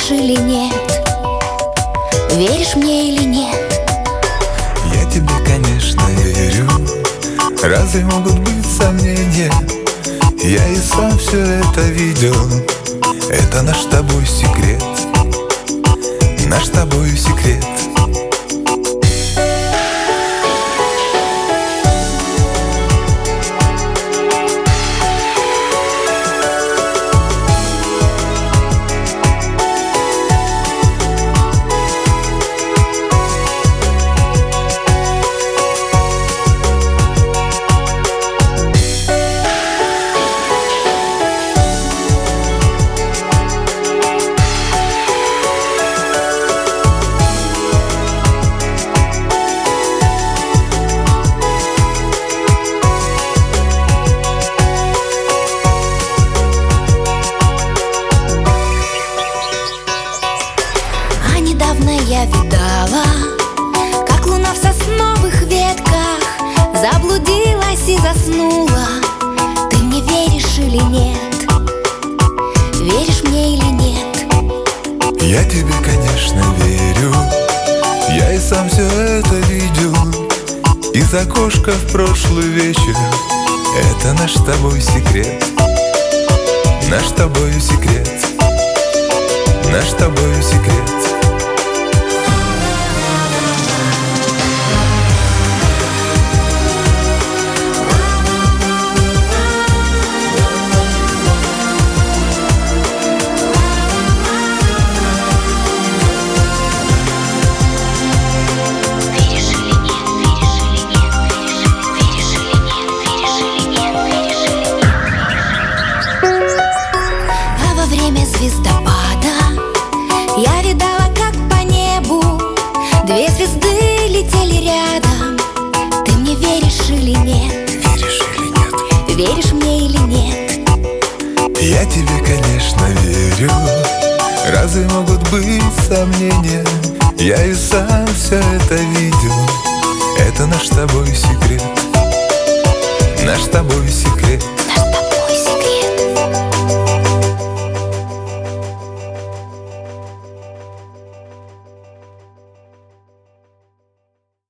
веришь или нет? Веришь мне или нет? Я тебе, конечно, верю. Разве могут быть сомнения? Я и сам все это видел. Это наш с тобой секрет. Наш с тобой секрет. Недавно я видала, как луна в сосновых ветках заблудилась и заснула. Ты мне веришь или нет? Веришь мне или нет? Я тебе, конечно, верю. Я и сам все это видел. Из окошка в прошлый вечер. Это наш с тобой секрет. Наш с тобой секрет. Наш с тобой секрет. Звездопада я видала, как по небу две звезды летели рядом. Ты мне веришь или нет? Веришь или нет? Веришь мне или нет? Я тебе, конечно, верю. Разве могут быть сомнения? Я и сам все это видел. Это наш с тобой секрет.